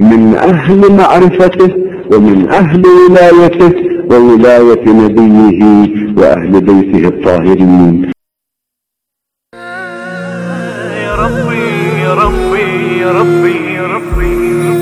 من أهل معرفته ومن أهل ولايته وولاية نبيه وأهل بيته الطاهرين. يا ربي يا ربي يا ربي يا ربي.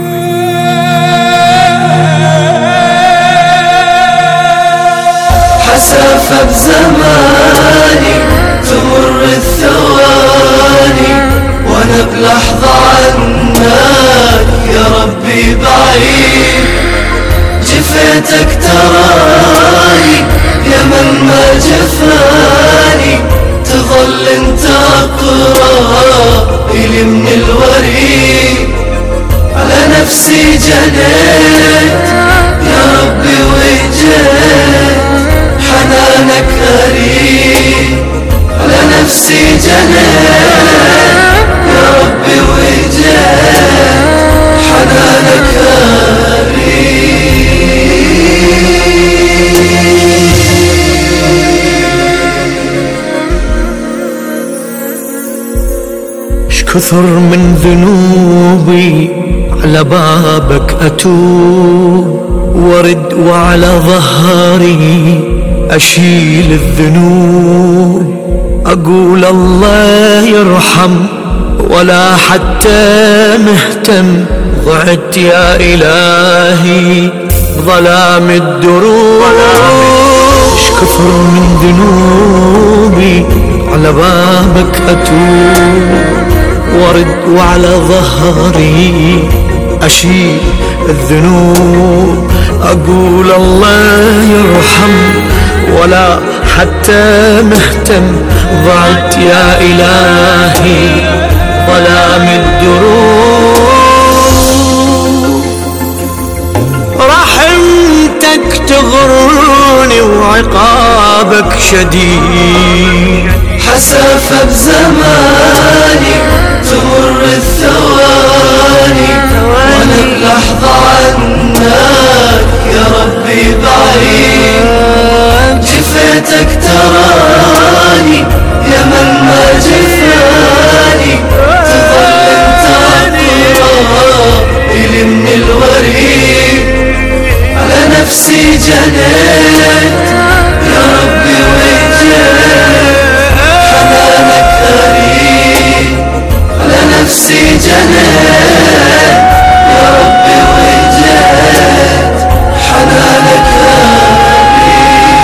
حسافة بزماني تمر الثواني وانا بلحظة عنك يا ربي بعيد. جفيتك تراني يا من ما جفاني، تظل انت اقرب الي من الوريد. على نفسي جنيت يا ربي وجيت حنانك أريد. على نفسي جنيت يا ربي وجيت حنانك أريد. كثر من ذنوبي على بابك أتوب، ورد وعلى ظهري أشيل الذنوب. أقول الله يرحم ولا حتى مهتم، ضعت يا إلهي ظلام الدروب. كثر من ذنوبي على بابك أتوب، ورد وعلى ظهري أشيل الذنوب. أقول الله يرحم ولا حتى مهتم، ضعت يا إلهي ظلام الدروب. رحمتك تغرني وعقابك شديد. حسافة بزماني تمر الثواني وانا بلحظة عنك يا ربي بعيد. جفيتك تراني يا من ما جفاني، تظل انت اقرب الي من الوريد. على نفسي جنيت يا ربي وجيت حنانك أريد. على نفسي جنيت يا ربي وجيت حنانك أريد.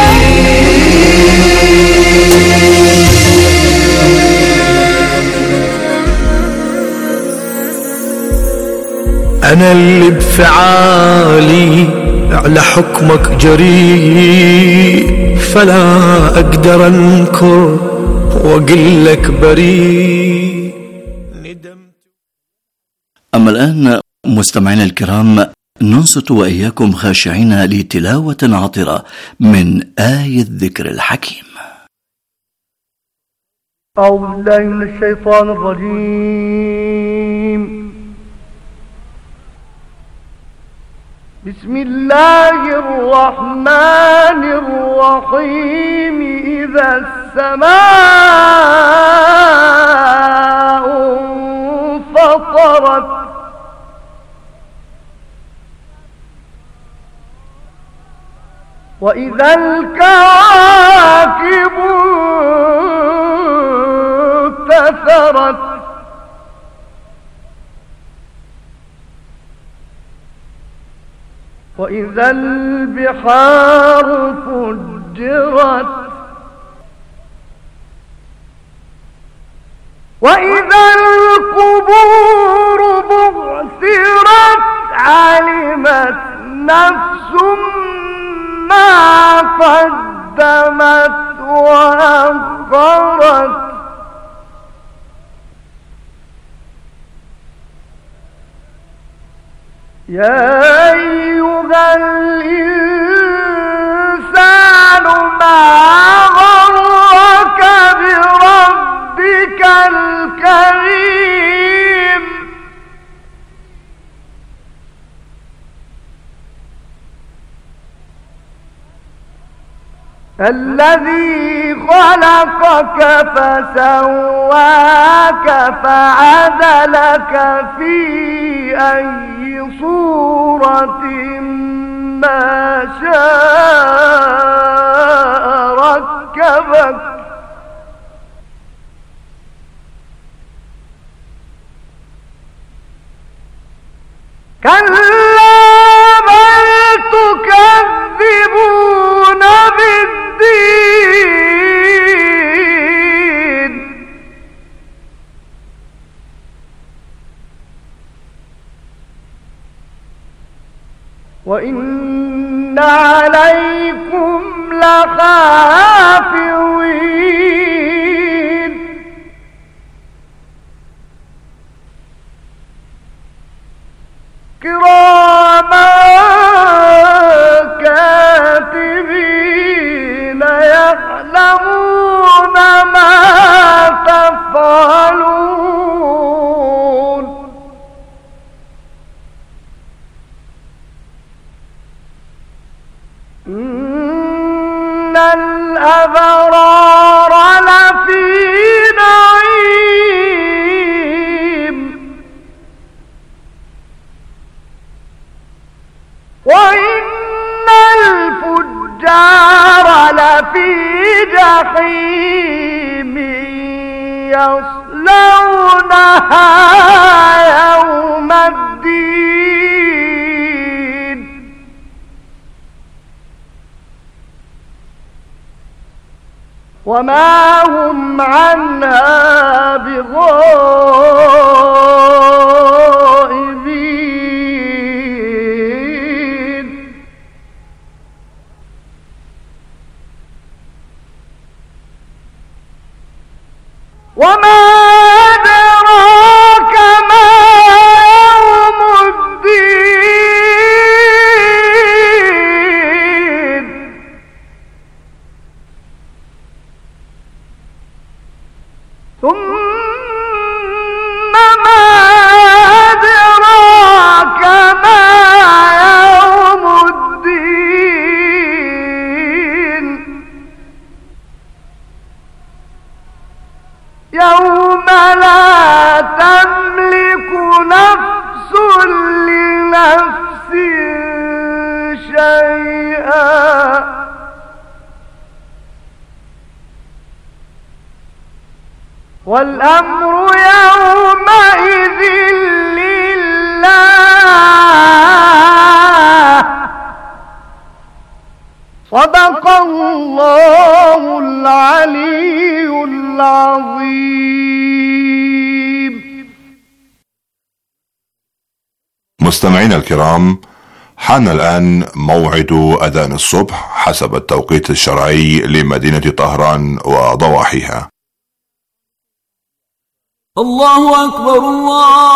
أنا اللي بفعالي على حكمك جريء، فلا أقدر أنكر وأقول لك بريء. أما الآن مستمعينا الكرام ننصت وإياكم خاشعين لتلاوة عطرة من آية الذكر الحكيم. أعوذ بالله من الشيطان الرجيم. بسم الله الرحمن الرحيم. إذا السماء انفطرت وإذا الكواكب انتثرت وإذا البحار فجرت وإذا القبور بعثرت علمت نفس ما قدمت وأخرت يا أيها الإنسان ما غرك بربك الكريم الذي خلقك فسواك فعدلك في أي صورة ما شاء ركبك كلا بل تكذبون بالدين وإن عليكم لحافظين كراما كاتبين يعلمون ما تفعلون إن الأبرار لفي نعيم وإن الفجار لفي جحيم يصلونها يوم الدين وما هم عنها بغائبين وما أدراك ما يوم الدين ثم ما أدراك ما يوم الدين يوم لا تملك نفس لنفس شيئا والأمر يومئذ لله صدق الله العلي العظيم. مستمعينا الكرام، حان الآن موعد أذان الصبح حسب التوقيت الشرعي لمدينة طهران وضواحيها. الله أكبر الله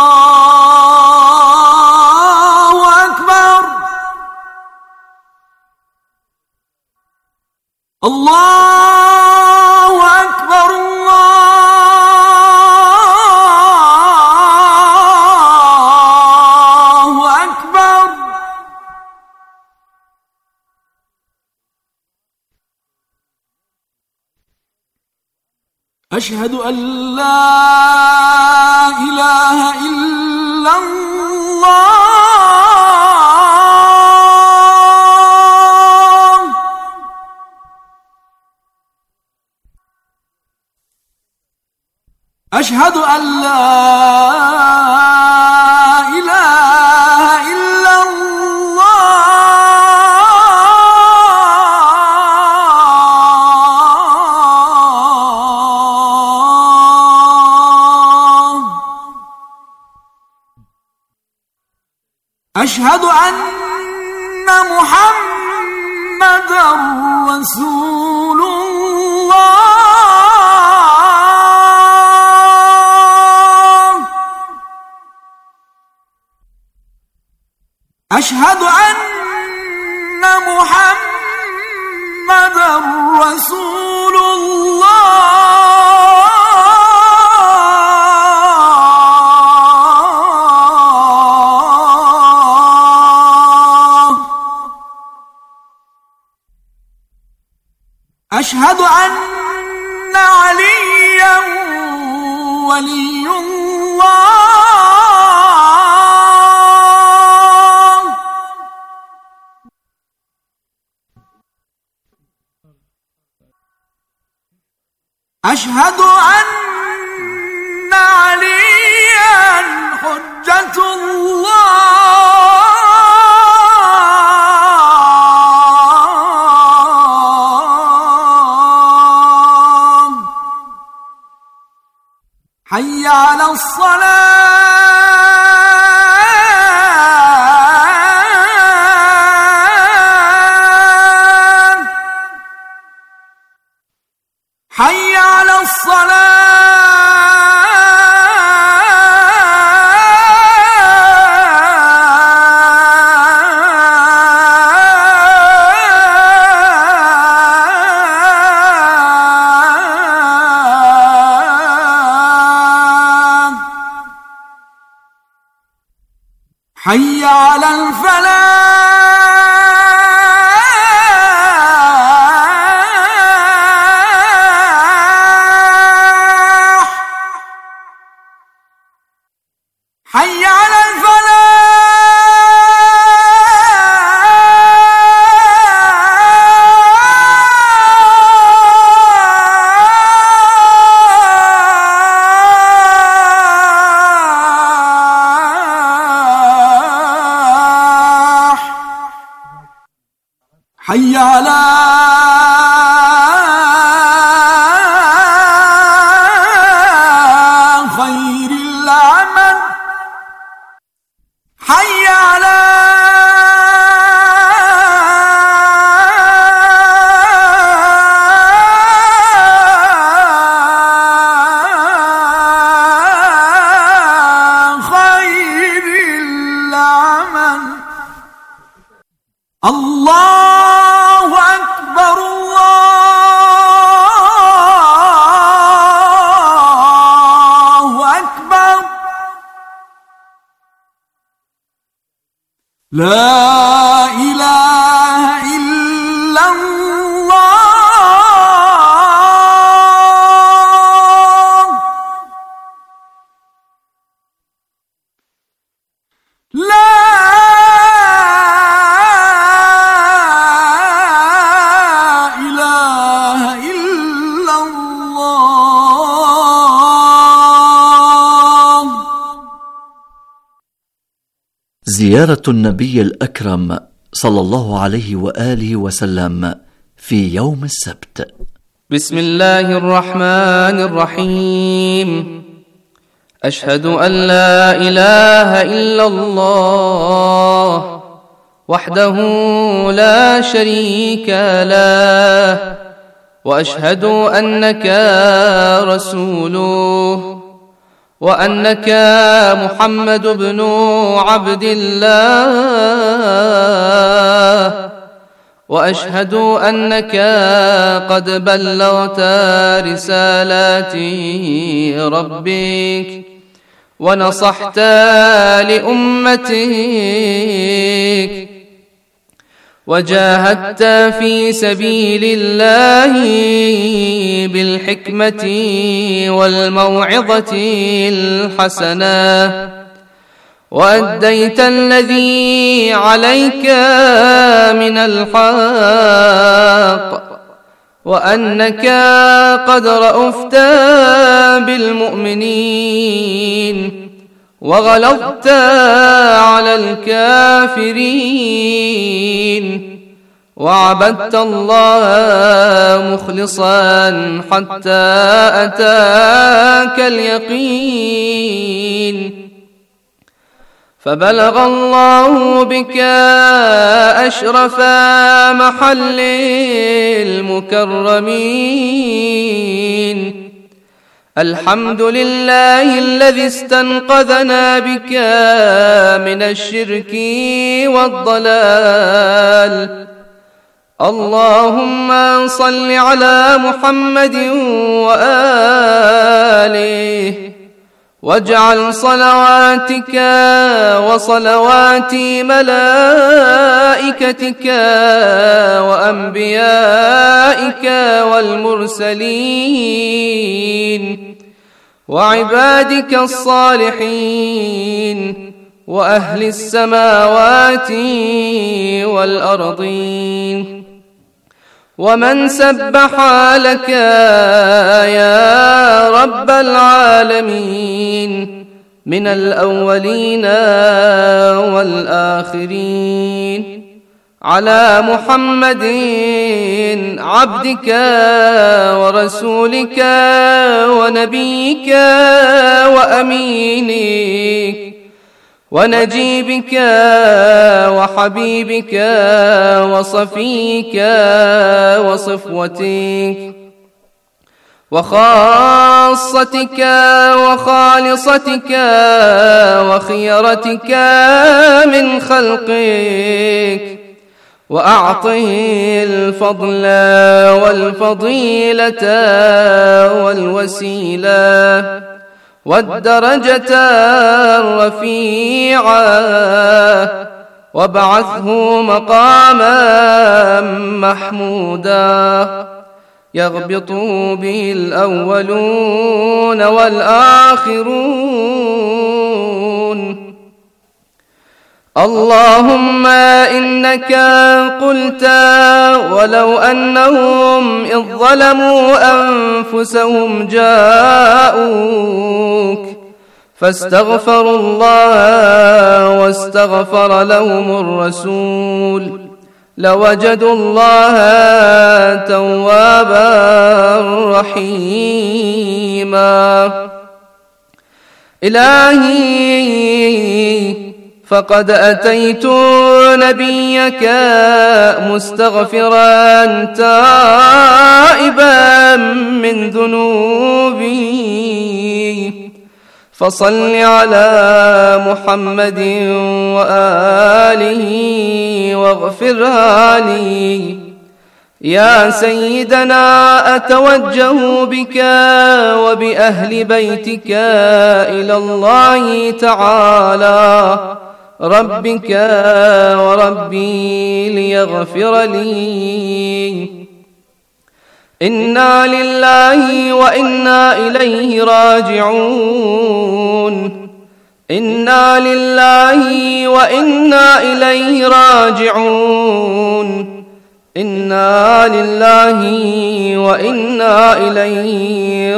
أكبر الله أكبر الله أكبر أشهد أن لا إله إلا الله أشهد أن لا إله إلا الله أشهد أن محمدًا رسول الله أشهد أن محمدًا رسول الله أشهد أن عليا ولي الله. أشهد أن عليا حجة الله. حي على الصلاة. حي على حي على الفلاح. حي على حي على خير العمل. حي على خير العمل. الله أكبر الله أكبر. لا إله إلا الله. لا زيارة النبي الأكرم صلى الله عليه وآله وسلم في يوم السبت. بسم الله الرحمن الرحيم. أشهد أن لا إله إلا الله وحده لا شريك له، وأشهد أنك رسوله، وأنك محمد بن عبد الله، وأشهد أنك قد بلغت رسالات ربك ونصحت لأمتك وجاهدت في سبيل الله بالحكمة والموعظة الحسنة، وأديت الذي عليك من الحق، وأنك قد رأفت بالمؤمنين وغلظت على الكافرين، وعبدت الله مخلصا حتى أتاك اليقين، فبلغ الله بك أشرف محل المكرمين. الحمد لله الذي استنقذنا بك من الشرك والضلال. اللهم صل على محمد وآله واجعل صلواتك وصلوات ملائكتك وأنبيائك والمرسلين وعبادك الصالحين وأهل السماوات والأرضين ومن سبح لك يا رب العالمين من الأولين والآخرين على محمد عبدك ورسولك ونبيك وأمينك ونجيبك وحبيبك وصفيك وصفوتك وخاصتك وخالصتك وخيرتك من خلقك وأعطه الفضل والفضيلة والوسيلة والدرجة الرفيعة وابعثه مقاما محمودا يغبط به الأولون والآخرون. اللهم إنك قلت ولو أنهم إذ ظلموا أنفسهم جاءوك فاستغفروا الله واستغفر لهم الرسول لوجدوا الله توابا رحيما. إلهي فقد أتيت نبيك مستغفرا تائبا من ذنوبي فصل على محمد وآله واغفرها لي. يا سيدنا أتوجه بك وبأهل بيتك إلى الله تعالى ربك وربي ليغفر لي. إنا لله وإنا إليه راجعون. إنا لله وإنا إليه راجعون. إنا لله وإنا إليه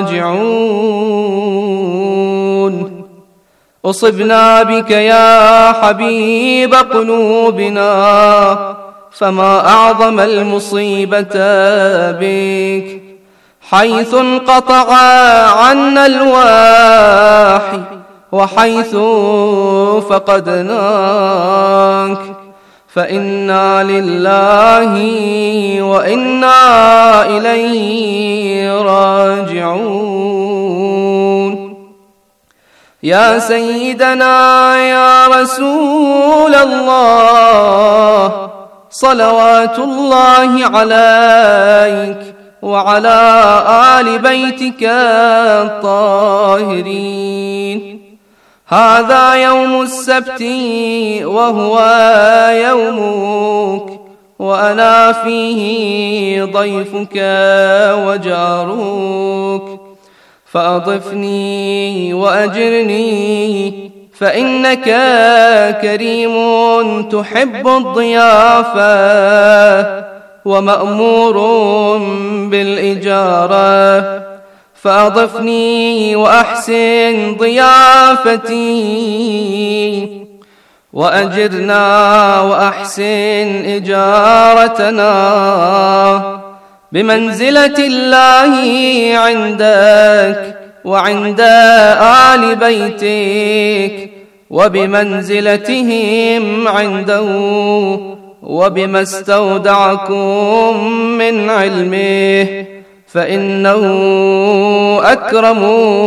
راجعون. أصبنا بك يا حبيب قلوبنا فما أعظم المصيبة بك حيث انقطع عنا الواحي وحيث فقدناك. فإنا لله وإنا إليه راجعون. يا سيدنا يا رسول الله صلوات الله عليك وعلى آل بيتك الطاهرين. هذا يوم السبت وهو يومك وأنا فيه ضيفك وجارك فأضفني وأجرني فإنك كريم تحب الضيافة ومأمور بالإجارة فأضفني وأحسن ضيافتي وأجرنا وأحسن إجارتنا بمنزلة الله عندك وعند آل بيتك وبمنزلتهم عنده وبما استودعكم من علمه فإنه أكرم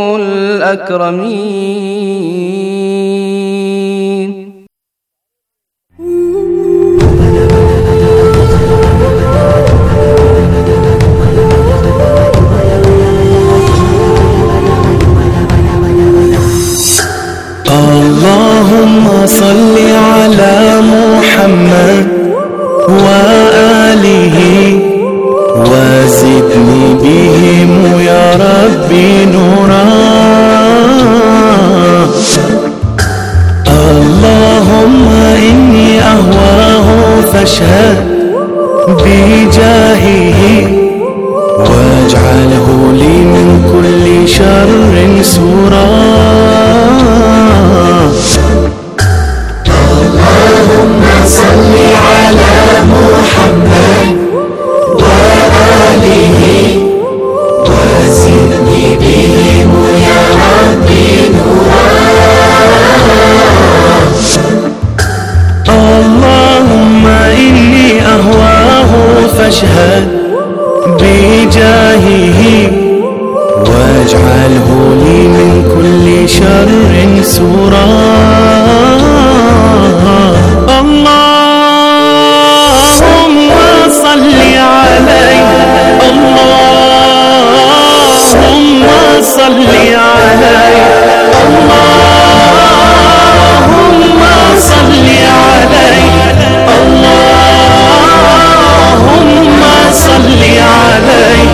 الأكرمين. محمد وآله وزدني بهم يا ربي نورا. اللهم إني أهواه فاشهد بجاهه واجعله لي من كل شر سورا. اللهم صل على محمد وآله وزدني بهم يا ربي نورا. اللهم إني أهواه فاشهد بجاهه واجعله لي من كل شر سورا. اللهم صل عليه اللهم صل عليه اللهم صل عليه اللهم صل عليه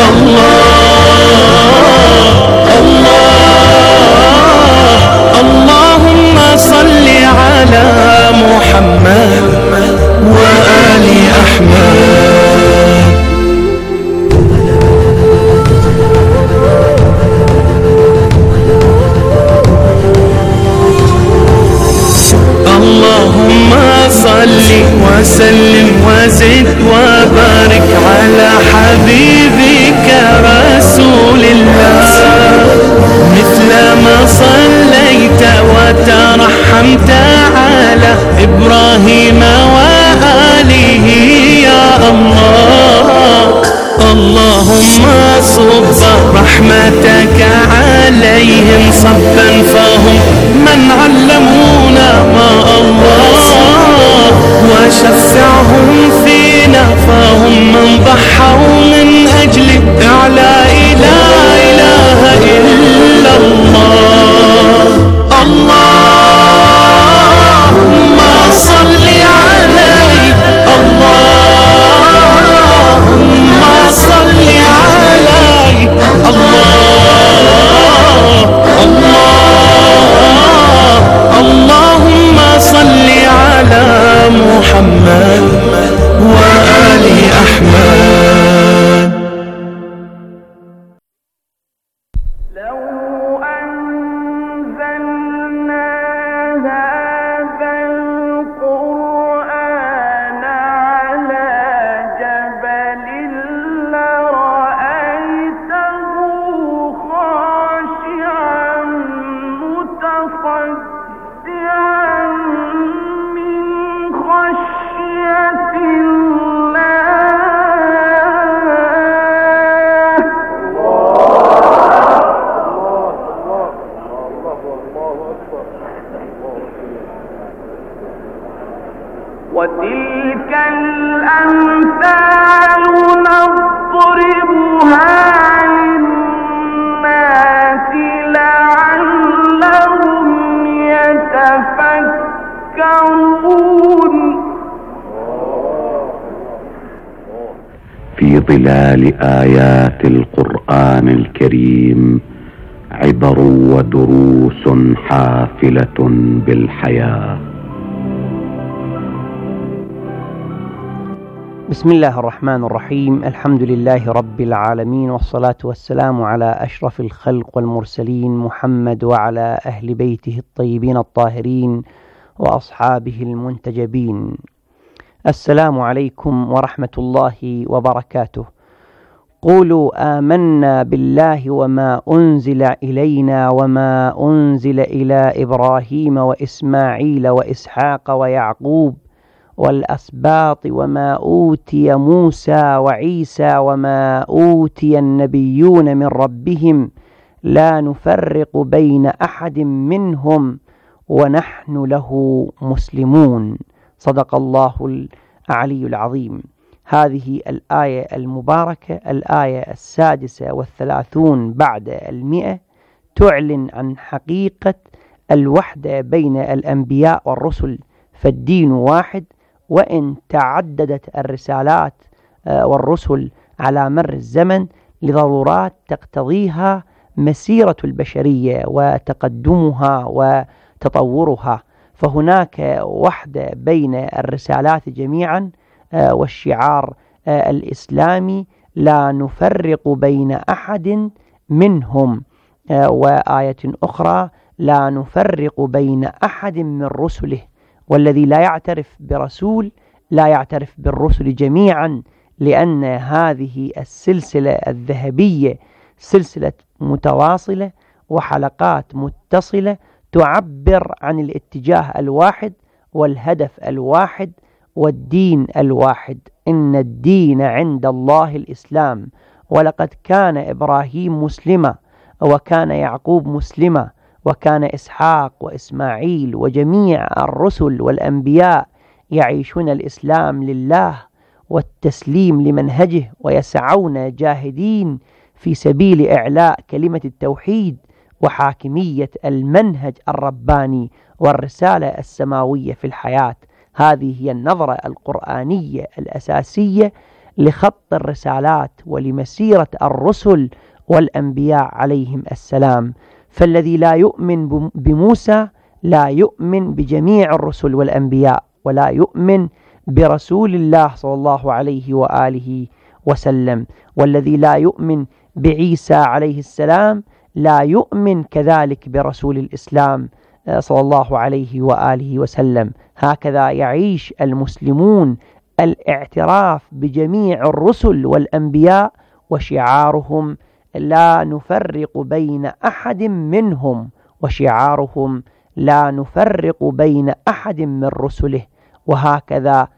اللهم صل على محمد وآل أحمد. اللهم صل وسلم وزد وبارك على حبيبك رسول الله. مثل ما صليت وترحمت على إبراهيم وآله يا الله. اللهم صب رحمتك عليهم صبا فهم من علمونا ما الله. وشفعهم فينا فهم من ضحوا من أجل إعلاء لا إله إلا الله. اللهم صل عليه اللهم صل عليه اللهم صل على محمد وآل أحمد. لو أنزلنا هذا القرآن على جبل لرأيته خاشعا متصدعا من خشية وتلك الأمثال نضربها للناس لعلهم يتفكرون. في ظلال آيات القرآن الكريم عبر ودروس حافلة بالحياة. بسم الله الرحمن الرحيم. الحمد لله رب العالمين، والصلاة والسلام على أشرف الخلق والمرسلين محمد وعلى أهل بيته الطيبين الطاهرين وأصحابه المنتجبين. السلام عليكم ورحمة الله وبركاته. قولوا آمنا بالله وما أنزل إلينا وما أنزل إلى إبراهيم وإسماعيل وإسحاق ويعقوب والأسباط وما أوتي موسى وعيسى وما أوتي النبيون من ربهم لا نفرق بين أحد منهم ونحن له مسلمون. صدق الله العلي العظيم. هذه الآية المباركة، الآية 36 بعد 100، تعلن عن حقيقة الوحدة بين الأنبياء والرسل، فالدين واحد وإن تعددت الرسالات والرسل على مر الزمن لضرورات تقتضيها مسيرة البشرية وتقدمها وتطورها، فهناك وحدة بين الرسالات جميعا، والشعار الإسلامي لا نفرق بين أحد منهم، وآية أخرى لا نفرق بين أحد من رسله، والذي لا يعترف برسول لا يعترف بالرسل جميعا، لأن هذه السلسلة الذهبية سلسلة متواصلة وحلقات متصلة تعبر عن الاتجاه الواحد والهدف الواحد والدين الواحد. إن الدين عند الله الإسلام، ولقد كان إبراهيم مسلما، وكان يعقوب مسلما، وكان إسحاق وإسماعيل وجميع الرسل والأنبياء يعيشون الإسلام لله والتسليم لمنهجه، ويسعون جاهدين في سبيل إعلاء كلمة التوحيد وحاكمية المنهج الرباني والرسالة السماوية في الحياة. هذه هي النظرة القرآنية الأساسية لخط الرسالات ولمسيرة الرسل والأنبياء عليهم السلام. فالذي لا يؤمن بموسى لا يؤمن بجميع الرسل والأنبياء، ولا يؤمن برسول الله صلى الله عليه وآله وسلم. والذي لا يؤمن بعيسى عليه السلام لا يؤمن كذلك برسول الإسلام صلى الله عليه وآله وسلم. هكذا يعيش المسلمون الاعتراف بجميع الرسل والأنبياء، وشعارهم لا نفرق بين أحد منهم، وشعارهم لا نفرق بين أحد من رسله. وهكذا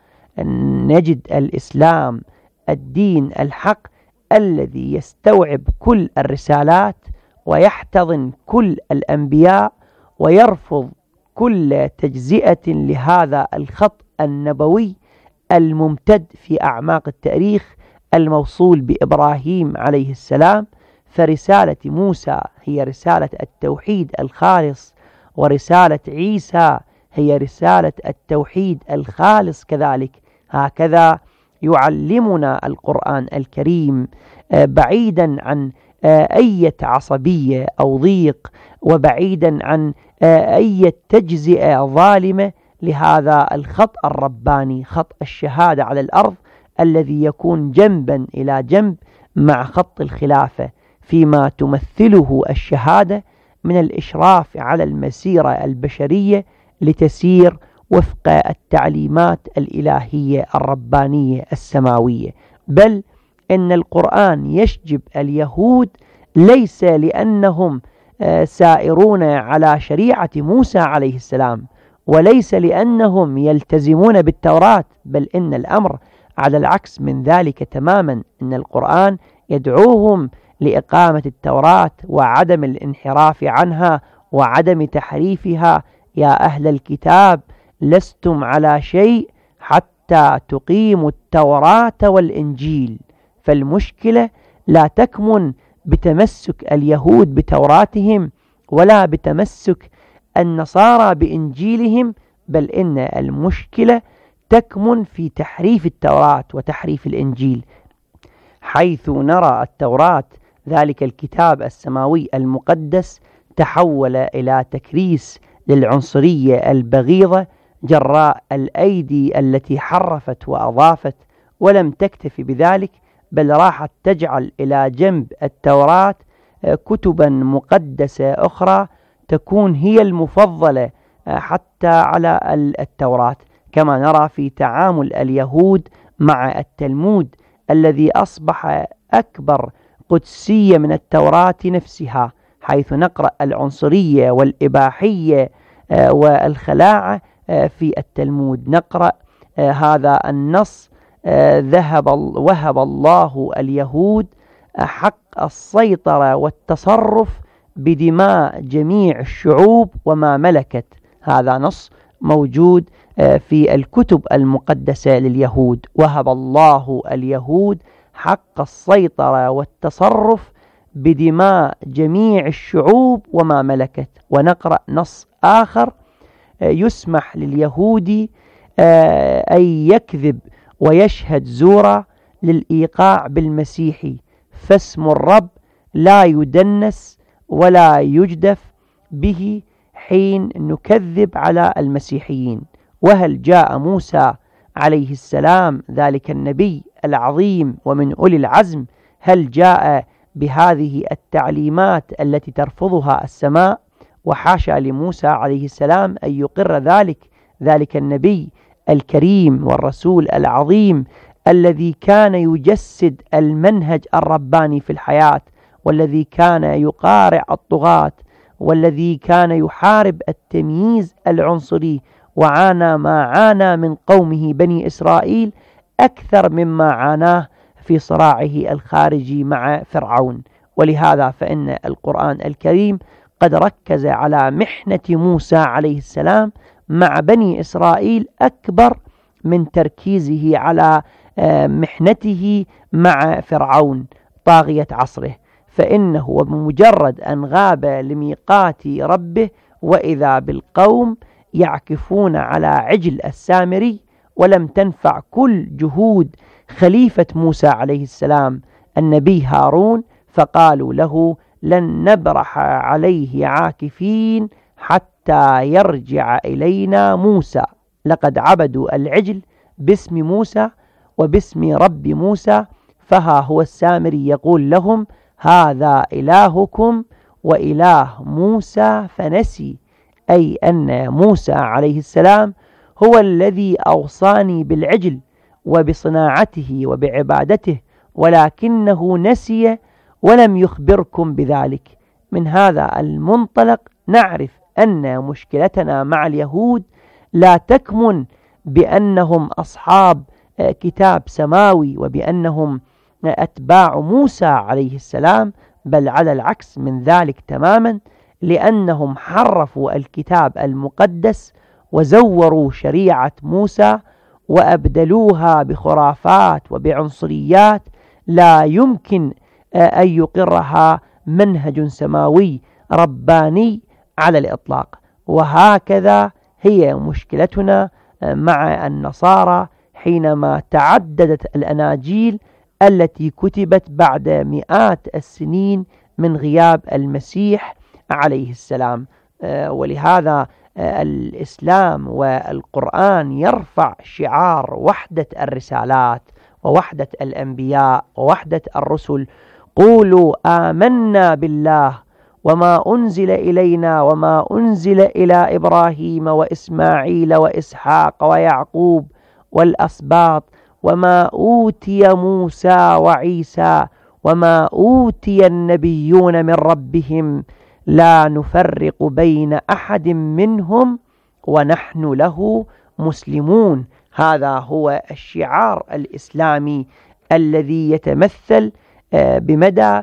نجد الإسلام الدين الحق الذي يستوعب كل الرسالات ويحتضن كل الأنبياء ويرفض كل تجزئة لهذا الخط النبوي الممتد في أعماق التاريخ الموصول بإبراهيم عليه السلام. فرسالة موسى هي رسالة التوحيد الخالص، ورسالة عيسى هي رسالة التوحيد الخالص كذلك. هكذا يعلمنا القرآن الكريم بعيدا عن أي عصبية أو ضيق، وبعيدا عن أي تجزئة ظالمة لهذا الخط الرباني، خط الشهادة على الأرض الذي يكون جنبا إلى جنب مع خط الخلافة، فيما تمثله الشهادة من الإشراف على المسيرة البشرية لتسير وفق التعليمات الإلهية الربانية السماوية. بل إن القرآن يشجب اليهود ليس لأنهم سائرون على شريعة موسى عليه السلام، وليس لأنهم يلتزمون بالتوراة، بل إن الأمر على العكس من ذلك تماما. إن القرآن يدعوهم لإقامة التوراة وعدم الانحراف عنها وعدم تحريفها. يا أهل الكتاب لستم على شيء حتى تقيموا التوراة والإنجيل. فالمشكلة لا تكمن بتمسك اليهود بتوراتهم ولا بتمسك النصارى بإنجيلهم، بل إن المشكلة تكمن في تحريف التوراة وتحريف الإنجيل، حيث نرى التوراة ذلك الكتاب السماوي المقدس تحول إلى تكريس للعنصرية البغيضة جراء الأيدي التي حرفت وأضافت، ولم تكتفي بذلك بل راحت تجعل إلى جنب التوراة كتبا مقدسة أخرى تكون هي المفضلة حتى على التوراة، كما نرى في تعامل اليهود مع التلمود الذي أصبح أكبر قدسية من التوراة نفسها، حيث نقرأ العنصرية والإباحية والخلاعة في التلمود. نقرأ هذا النص: وهب الله اليهود حق السيطرة والتصرف بدماء جميع الشعوب وما ملكت. هذا نص موجود في الكتب المقدسة لليهود. وهب الله اليهود حق السيطرة والتصرف بدماء جميع الشعوب وما ملكت. ونقرأ نص آخر: يسمح لليهود أن يكذب ويشهد زورا للإيقاع بالمسيح، فاسم الرب لا يدنس ولا يجدف به حين نكذب على المسيحيين. وهل جاء موسى عليه السلام ذلك النبي العظيم ومن أولي العزم، هل جاء بهذه التعليمات التي ترفضها السماء؟ وحاشا لموسى عليه السلام أن يقر ذلك النبي الكريم والرسول العظيم الذي كان يجسد المنهج الرباني في الحياة، والذي كان يقارع الطغاة، والذي كان يحارب التمييز العنصري، وعانى ما عانى من قومه بني إسرائيل أكثر مما عاناه في صراعه الخارجي مع فرعون. ولهذا فإن القرآن الكريم قد ركز على محنة موسى عليه السلام مع بني إسرائيل أكبر من تركيزه على محنته مع فرعون طاغية عصره، فإنه بمجرد أن غاب لميقات ربه وإذا بالقوم يعكفون على عجل السامري، ولم تنفع كل جهود خليفة موسى عليه السلام النبي هارون، فقالوا له لن نبرح عليه عاكفين حتى يرجع إلينا موسى. لقد عبدوا العجل باسم موسى وباسم رب موسى، فها هو السامري يقول لهم هذا إلهكم وإله موسى فنسي، أي أن موسى عليه السلام هو الذي أوصاني بالعجل وبصناعته وبعبادته، ولكنه نسي ولم يخبركم بذلك. من هذا المنطلق نعرف أن مشكلتنا مع اليهود لا تكمن بأنهم أصحاب كتاب سماوي وبأنهم أتباع موسى عليه السلام، بل على العكس من ذلك تماما، لأنهم حرفوا الكتاب المقدس وزوروا شريعة موسى وأبدلوها بخرافات وبعنصريات لا يمكن أن يقرها منهج سماوي رباني على الإطلاق. وهكذا هي مشكلتنا مع النصارى حينما تعددت الأناجيل التي كتبت بعد مئات السنين من غياب المسيح عليه السلام. ولهذا الإسلام والقرآن يرفع شعار وحدة الرسالات ووحدة الأنبياء ووحدة الرسل. قولوا آمنا بالله وما أنزل إلينا وما أنزل إلى إبراهيم وإسماعيل وإسحاق ويعقوب والأسباط وما أوتي موسى وعيسى وما أوتي النبيون من ربهم لا نفرق بين أحد منهم ونحن له مسلمون. هذا هو الشعار الإسلامي الذي يتمثل بمدى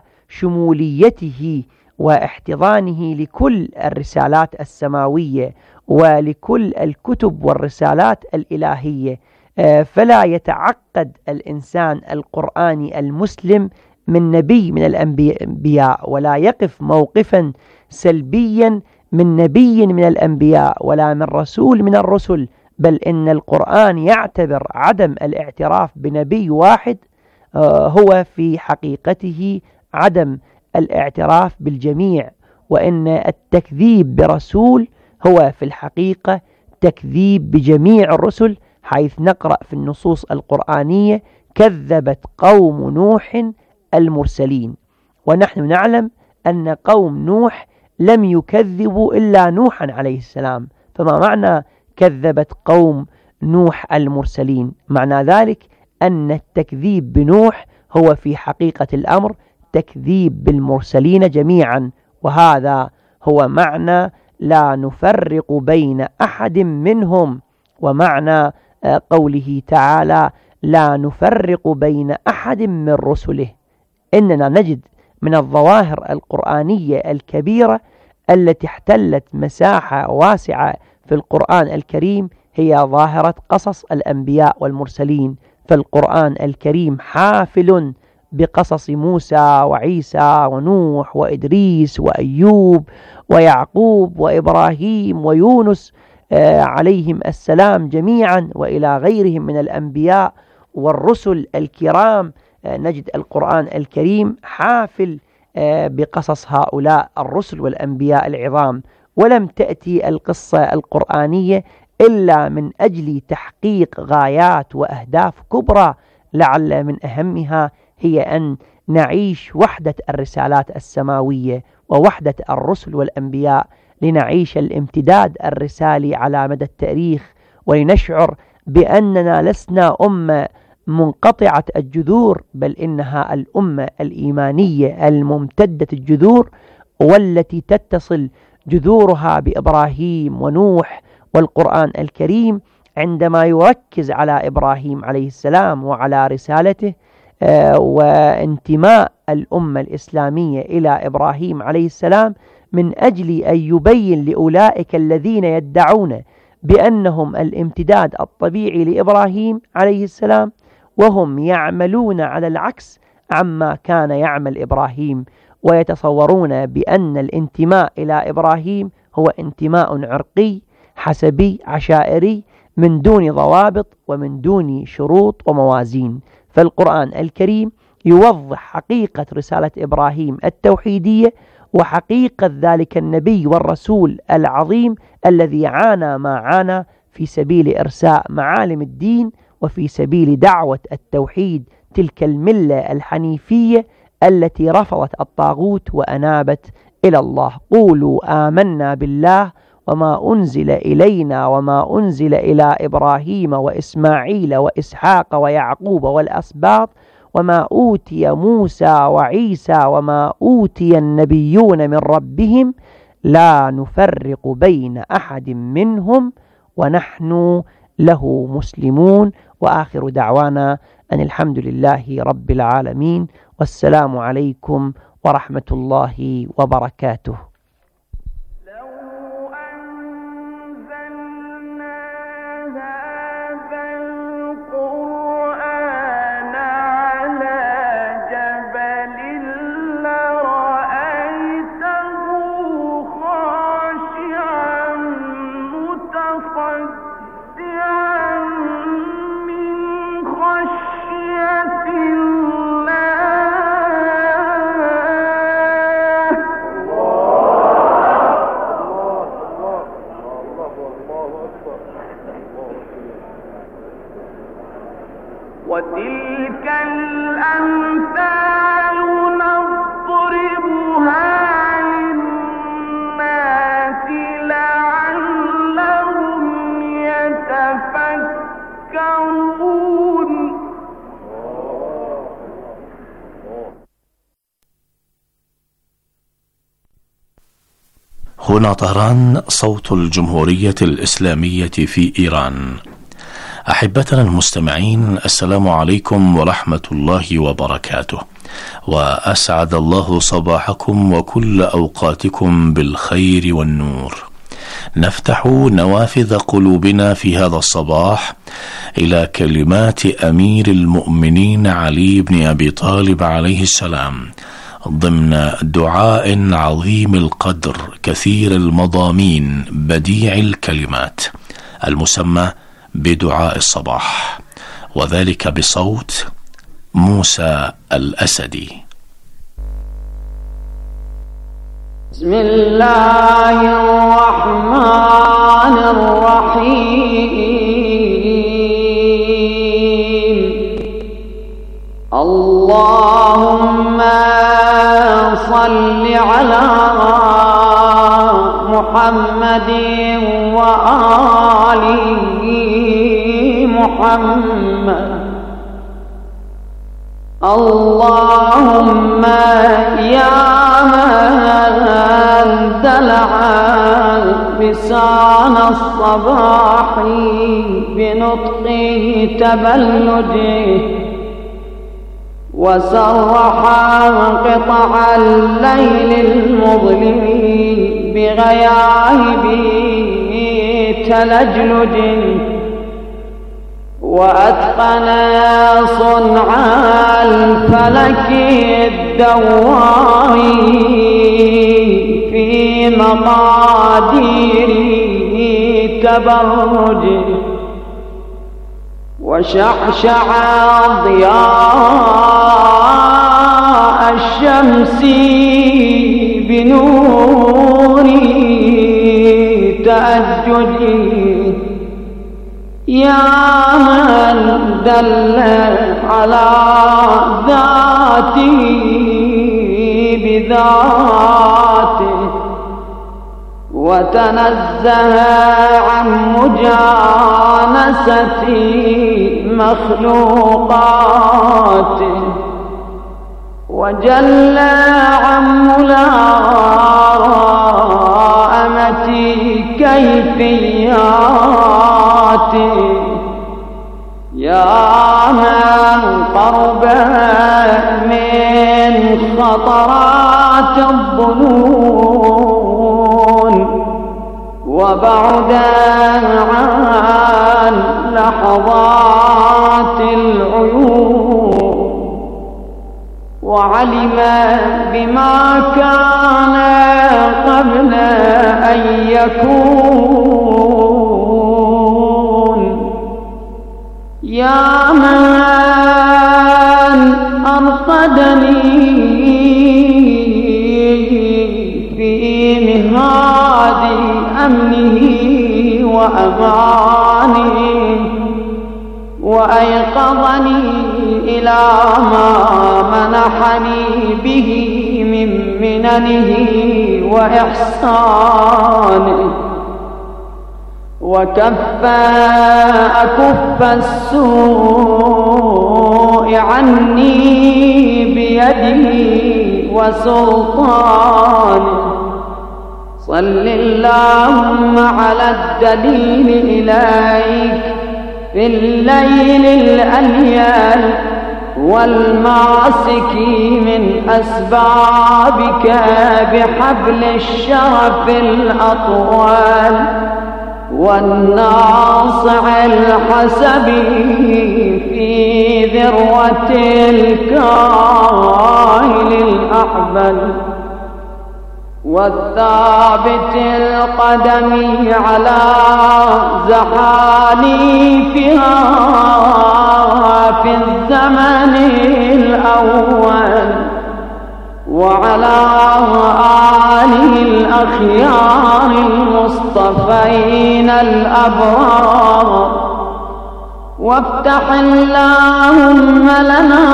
شموليته واحتضانه لكل الرسالات السماوية ولكل الكتب والرسالات الإلهية. فلا يتعقد الإنسان القرآني المسلم من نبي من الأنبياء، ولا يقف موقفا سلبيا من نبي من الأنبياء ولا من رسول من الرسل، بل إن القرآن يعتبر عدم الاعتراف بنبي واحد هو في حقيقته عدم الاعتراف بالجميع، وإن التكذيب برسول هو في الحقيقة تكذيب بجميع الرسل، حيث نقرأ في النصوص القرآنية كذبت قوم نوح المرسلين، ونحن نعلم أن قوم نوح لم يكذبوا إلا نوحا عليه السلام. فما معنى كذبت قوم نوح المرسلين؟ معنى ذلك أن التكذيب بنوح هو في حقيقة الأمر تكذيب بالمرسلين جميعا، وهذا هو معنى لا نفرق بين أحد منهم، ومعنى قوله تعالى لا نفرق بين أحد من رسله. إننا نجد من الظواهر القرآنية الكبيرة التي احتلت مساحة واسعة في القرآن الكريم هي ظاهرة قصص الأنبياء والمرسلين. فالقرآن الكريم حافل بقصص موسى وعيسى ونوح وإدريس وأيوب ويعقوب وإبراهيم ويونس عليهم السلام جميعا وإلى غيرهم من الأنبياء والرسل الكرام، نجد القرآن الكريم حافل بقصص هؤلاء الرسل والأنبياء العظام. ولم تأتي القصة القرآنية إلا من أجل تحقيق غايات وأهداف كبرى، لعل من أهمها هي أن نعيش وحدة الرسالات السماوية ووحدة الرسل والأنبياء، لنعيش الامتداد الرسالي على مدى التاريخ، ولنشعر بأننا لسنا أمة منقطعة الجذور، بل إنها الأمة الإيمانية الممتدة الجذور، والتي تتصل جذورها بإبراهيم ونوح والقرآن الكريم، عندما يركز على إبراهيم عليه السلام وعلى رسالته وانتماء الأمة الإسلامية إلى إبراهيم عليه السلام، من أجل أن يبين لأولئك الذين يدعون بأنهم الامتداد الطبيعي لإبراهيم عليه السلام وهم يعملون على العكس عما كان يعمل إبراهيم، ويتصورون بأن الانتماء إلى إبراهيم هو انتماء عرقي حسبي عشائري من دون ضوابط ومن دون شروط وموازين. فالقرآن الكريم يوضح حقيقة رسالة إبراهيم التوحيدية وحقيقة ذلك النبي والرسول العظيم الذي عانى ما عانى في سبيل إرساء معالم الدين وفي سبيل دعوة التوحيد، تلك الملة الحنيفية التي رفضت الطاغوت وأنابت إلى الله. قولوا آمنا بالله وما أنزل إلينا وما أنزل إلى إبراهيم وإسماعيل وإسحاق ويعقوب والأسباط وما أوتي موسى وعيسى وما أوتي النبيون من ربهم لا نفرق بين أحد منهم ونحن له مسلمون. وآخر دعوانا أن الحمد لله رب العالمين، والسلام عليكم ورحمة الله وبركاته. وتلك الأمثال نضربها للناس لعلهم يتفكرون. هنا طهران، صوت الجمهورية الإسلامية في إيران. أحبتنا المستمعين، السلام عليكم ورحمة الله وبركاته، وأسعد الله صباحكم وكل أوقاتكم بالخير والنور. نفتح نوافذ قلوبنا في هذا الصباح إلى كلمات أمير المؤمنين علي بن أبي طالب عليه السلام ضمن دعاء عظيم القدر كثير المضامين بديع الكلمات المسمى بدعاء الصباح، وذلك بصوت موسى الأسدي. بسم الله الرحمن الرحيم. اللهم صل على محمد وآله محمد. اللهم يا من دلع لسان الصباح بنطق تبلده وسرح قطع الليل المظلم بغياهب تلجلج وأتقن صنع الفلك الدواري في مقادير كبرجه وشعشع ضياء الشمس بنور تأججه يا من دل على ذاته بذاته وتنزه عن مجانسة مخلوقاته وجل عن ملائمة كيفياته يا من قرب من خطرات الظنون وبعد عن لحظات العيون وعلم بما كان قبل أن يكون يا من أرقدني في مهاد أمنه وأمانه وأيقظني إلى ما منحني به من مننه وإحسانه وكف أكف السوء عني بيده وسلطانه صل اللهم على الدليل إليك في الليل الأليل والماسك من أسبابك بحبل الشرف الأطول والناصع الحسب في ذروة الكاهل الأحبل والثابت القدم على زحاليفها في الزمن الأول وعلى آله الأخيار المصطفين الأبرار وافتح اللهم لنا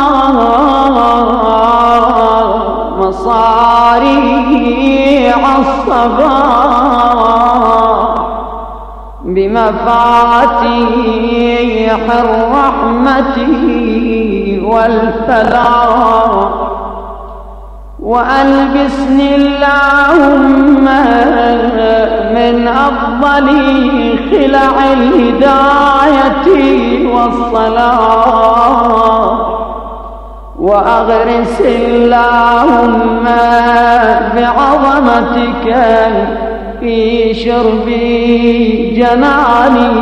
مصاريع الصباح بمفاتيح الرحمة والفلاح وألبسني اللهم من أفضل خلع الهداية والصلاح وأغرس اللهم بعظمتك في شرب جناني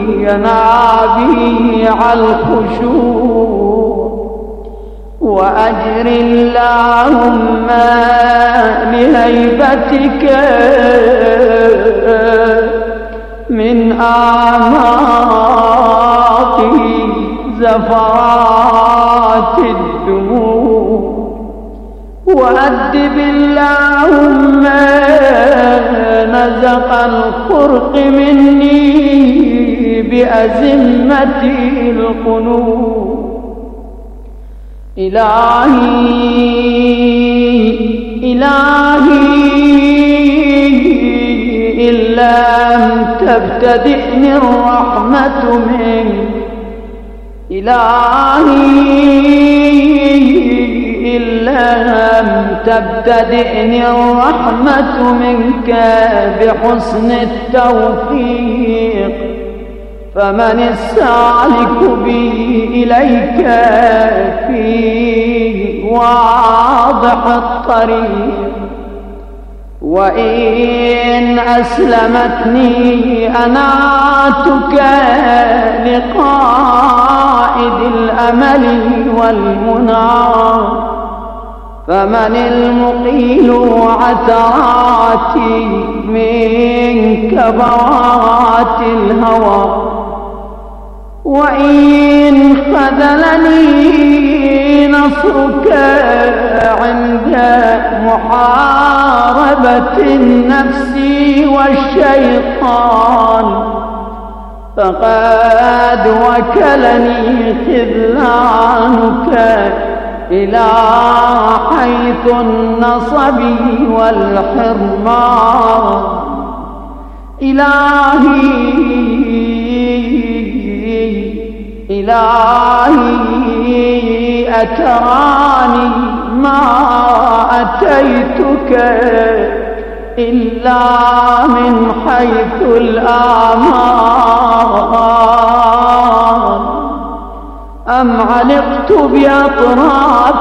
ينابيع الخشوع وأجر اللهم لهيبتك من أعماق زفرات الدموع وأدب اللهم نزق الخرق مني بأزمة القلوب إلهي إن لم تبتدئني الرحمة منك إلهي إن لم تبتدئني الرحمة منك بحسن التوفيق فمن السالك بي إليك في واضح الطريق وإن أسلمتني أناتك لقائد الأمل والمنى فمن المقيل عثراتي من كبوات الهوى وإن خذلني نصرك عند محاربة النفس والشيطان فقد وكلني خذلانك إلى حيث النصب والحرمان. إلهي أتراني ما أتيتك إلا من حيث الآمان أم علقت بأطراف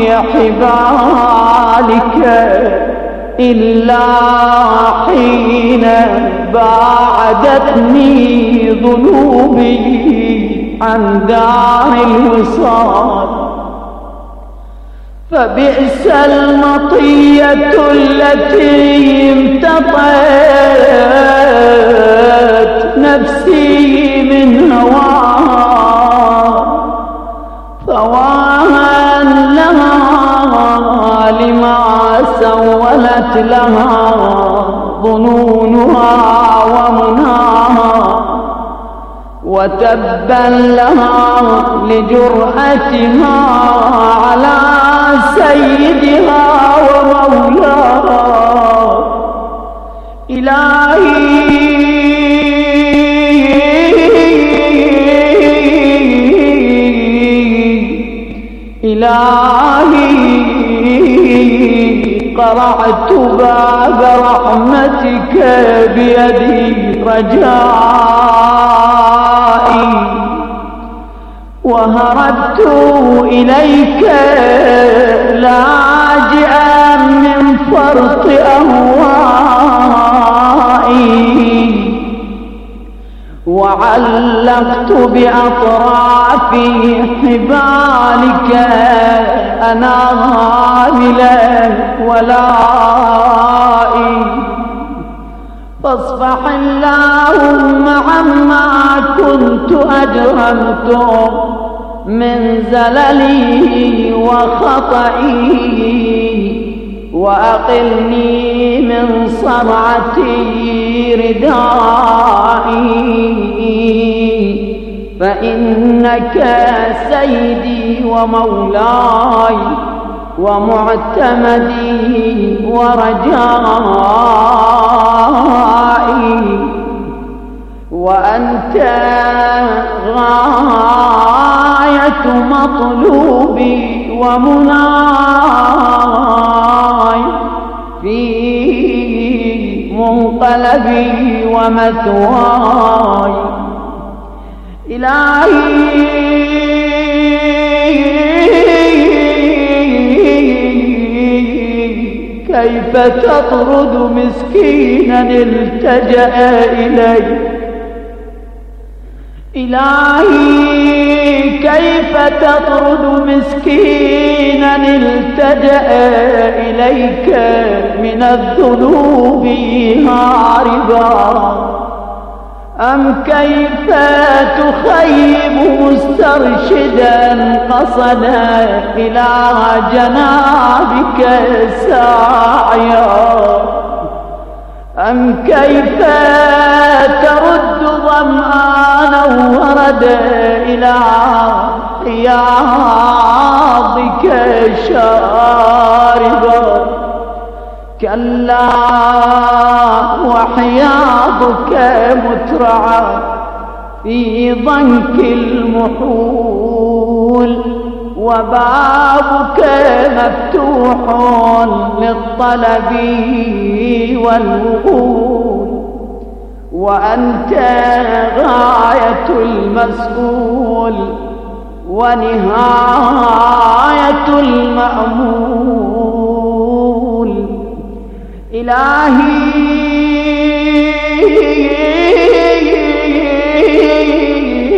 حبالك إلا حين باعدتني ذنوبي عن دار الوصال. فبئس المطية التي امتطت نفسي من هواها فواها لها لما سولت لها ظنونها ومناها وتبا لها لجرأتها على سيدها ومولاها. إلهي قرعت باب رحمتك بيدي رجائي وهربت إليك لاجئا من فرط أهوائي وعلقت بأطراف حبالك أناملا ولائي. فاصفح اللهم عما كنت أجرمت من زللي وخطئي وأقلني من صرعتي ردائي فإنك سيدي ومولاي ومعتمدي ورجائي وأنت غاية مطلوبي ومناي في منقلبي ومثواي. كيف تطرد مسكينا التجأ إليك إلهي كيف تطرد مسكينا التجأ إليك من الذنوب هاربا أم كيف تخيب مسترشدا قصدا إلى جنابك ساعيا أم كيف ترد ظمآنا وردا إلى حياضك شاربا. كلا وحياضك مترعى في ضنك المحول وبابك مفتوح للطلب والوصول وأنت غاية المسؤول ونهاية المأمول.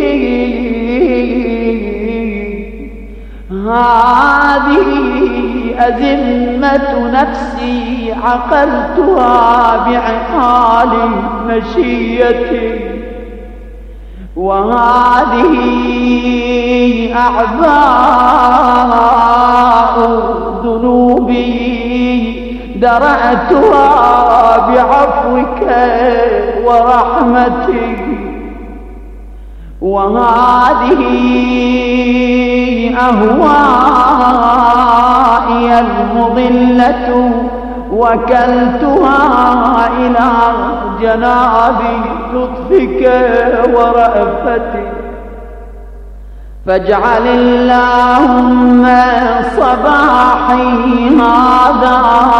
هذه أزمة نفسي عقلتها بعقال مشيتي، وهذه أعباء ذنوبي درأتها بعفوك ورحمتك، وهذه أهوائي المضلة وكلتها إلى جناب لطفك ورأفتك، فاجعل اللهم صباحي هذا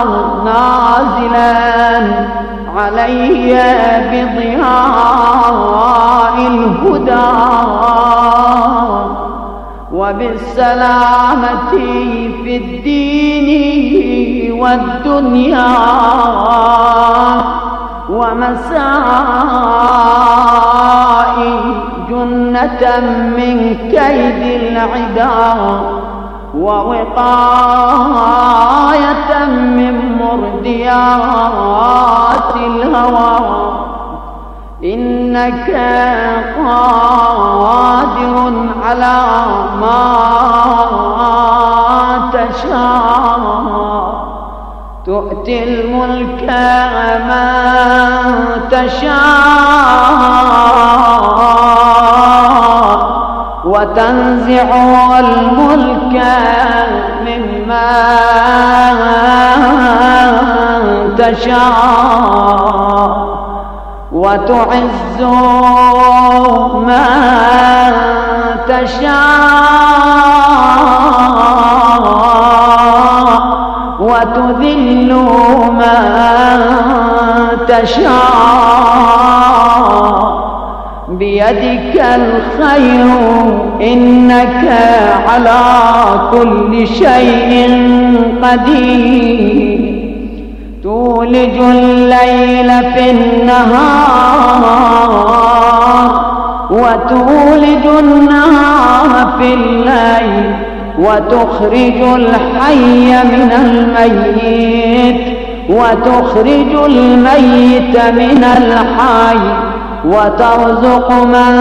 نازلا علي بضياء الهدى وبالسلامة في الدين والدنيا، ومسائي جنة من كيد العدا، ووقاية من مرديات الهوى، إنك قادر على ما تشاء، تؤتي الملك من تشاء، وتنزع الملك ممن تشاء، وتعز من تشاء، وتذل من تشاء، بيدك الخير إنك على كل شيء قدير، تولج الليل في النهار، وتولج النهار في الليل، وتخرج الحي من الميت، وتخرج الميت من الحي، وترزق من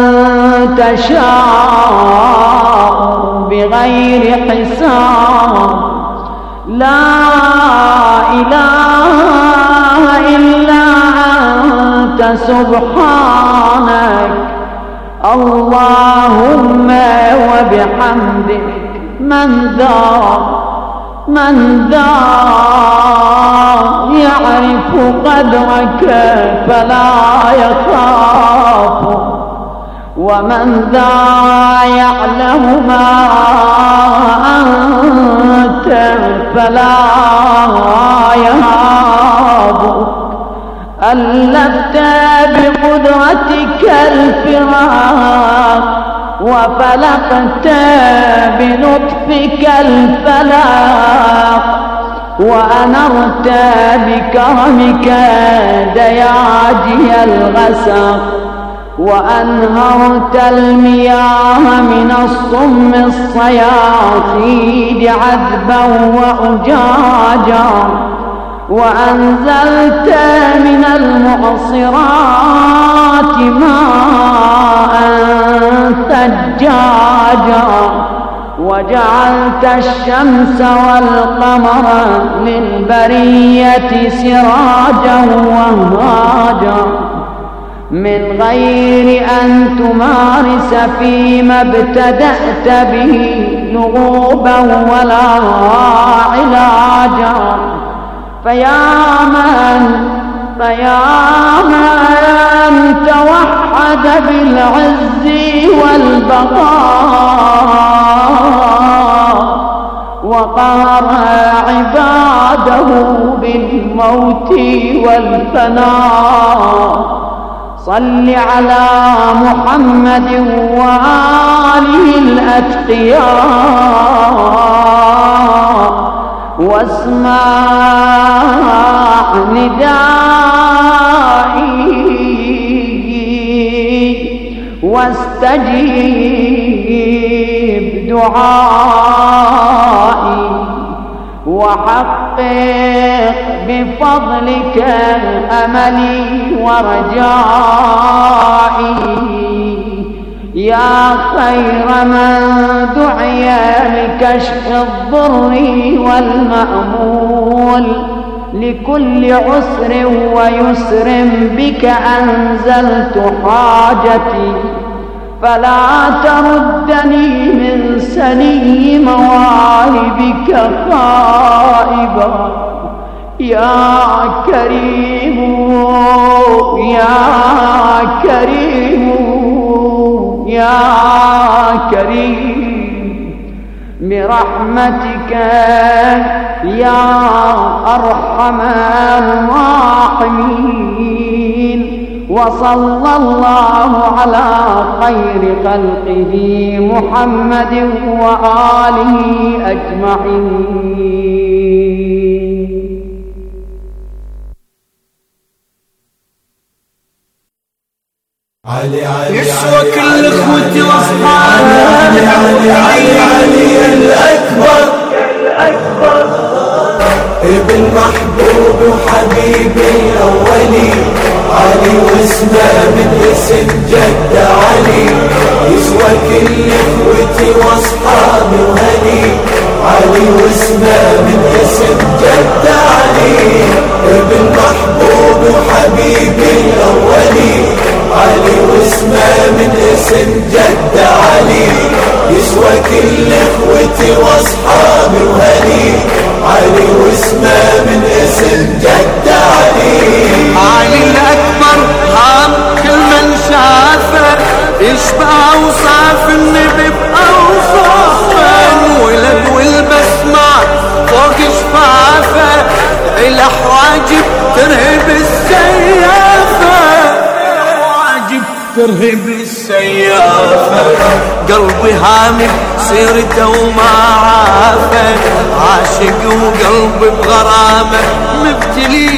تشاء بغير حساب. لا إله إلا أنت سبحانك، اللهم وبحمدك، من ذا يعرف قدرك فلا يخاف، ومن ذا يعلم ما أنت فلا يهاب، ألفت بقدرتك الفراق، وفلقت بلطفك الفلاق، وأنرت بكرمك دياجي الغسق، وأنهرت المياه من الصم الصياصيد عذبا وأجاجا، وأنزلت من المعصرات ماء ثجاجا، وجعلت الشمس والقمر للبرية سراجا وهاجا، من غير أن تمارس فيما ابتدأت به لغوبا ولا علاجا، فيا من توحد بالعز والبقاء، وقهر عباده بالموت والفناء، صل على محمد وآله الأتقياء، واسمع ندائي، واستجيب دعائي، وحقق بفضلك أملي ورجائي يا خير من دعي لكشف الضر والمأمول لكل عسر ويسر بك أنزلت حاجتي فلا تردني من سني مواهبك خائبا يا كريم يا كريم يا كريم برحمتك يا أرحم الراحمين وصلى الله على خير خلقه محمد وآله أجمعين. علي علي يسوى كل اخوتي واصحابي علي علي علي علي الأكبر ابن محبوب وحبيبي الأولي علي واسمه من اسم جد علي يسوى كل اخوتي واصحابي وهلي علي واسمه من اسم جد علي ابن محبوب وحبيبي الأولي علي واسمه من اسم جد علي يسوى كل اخوتي واصحابي وهلي علي واسمه من اسم جد علي علي الأكبر هام كل من شافه يشبه أوصاف النبي بأوصافه ولد والبسمات فوق شفافه إلى حواجب ترهب السيافة ترهب السيافة قلبي هامل سيرته وما عافه عاشق وقلبي بغرامه مبتلي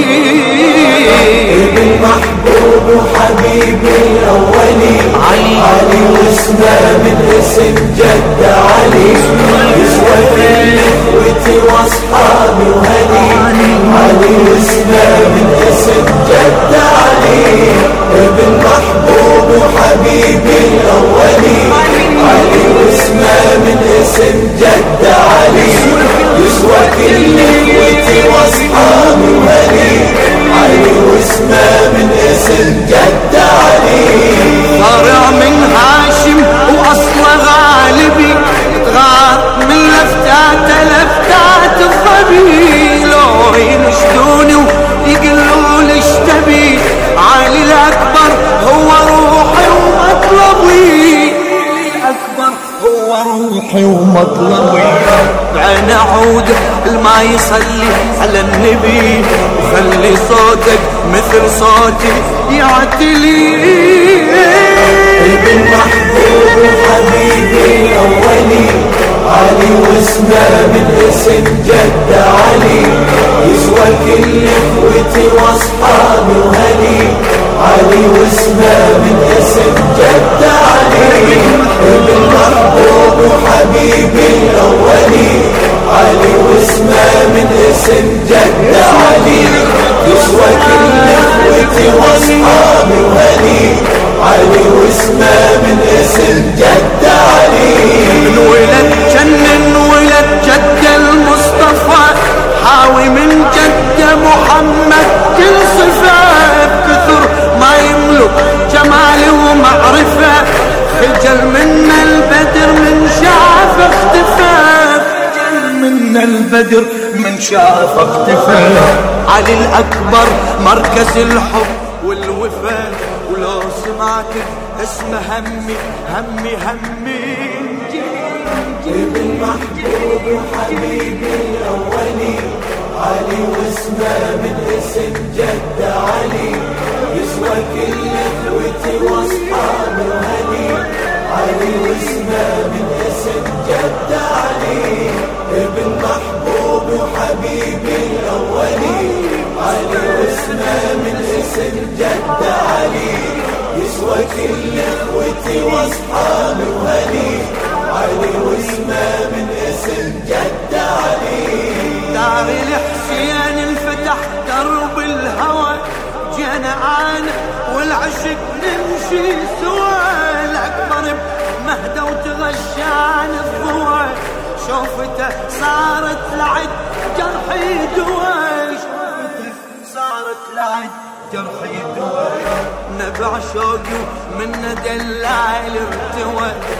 ابن محبوب وحبيبي الأولي علي واسمه من اسم جد علي يسوى كل اخوتي واصحابي وهلي علي واسمه من اسم جد علي ابن محبوب وحبيبي الأولي علي واسمه من اسم جد علي يسوى كل اخوتي واصحابي وهلي علي واسمه من اسم جد علي طارع من هاشم واصله غالبي تغار من لفتاته لفتات الظبي لو ينشدوني ويقولوا لي اشتبي علي الأكبر هو روحي ومطلبي الأكبر هو روحي ومطلبي بعين عود الما يصلي على النبي وخلي صوتك مثل صوتي يعتلي ابن محبوب حبيبي الأولي علي واسمه من اسم جد علي يسوى كل اخوتي واصحابي وهلي علي واسمه من اسم جد علي ابن محبوب حبيبي الأولي علي واسمه من اسم جد علي يسوى كل اخوتي واصحابي وهلي علي واسمه من اسم جد علي من ولد جنن ولد جد المصطفى حاوي من جد محمد كل صفة كثر ما يملك جمال ومعرفة خجل من البدر من شاف اختفى من البدر من شاف اختفى علي الأكبر مركز الحب والوفاء ولو سمعت اسم همي همي همي ابن محبوب وحبيبي الأولي علي واسمه من اسم جد علي يسوى كل اخوتي واصحابي وهلي علي واسمه من اسم جد علي ابن محبوب وحبيبي الأولي علي واسمه من اسم جد علي يسوى كل اخوتي واصحابي وهلي علي واسمه من اسم جد علي بالعشق نمشي سوا، الأكبر بمهدى وتغشان الضوى، شوفته صارت لعد جرحي دوا، شوفته صارت لعد جرحي دوا، نبع شوقي من ندى الليل ارتوى،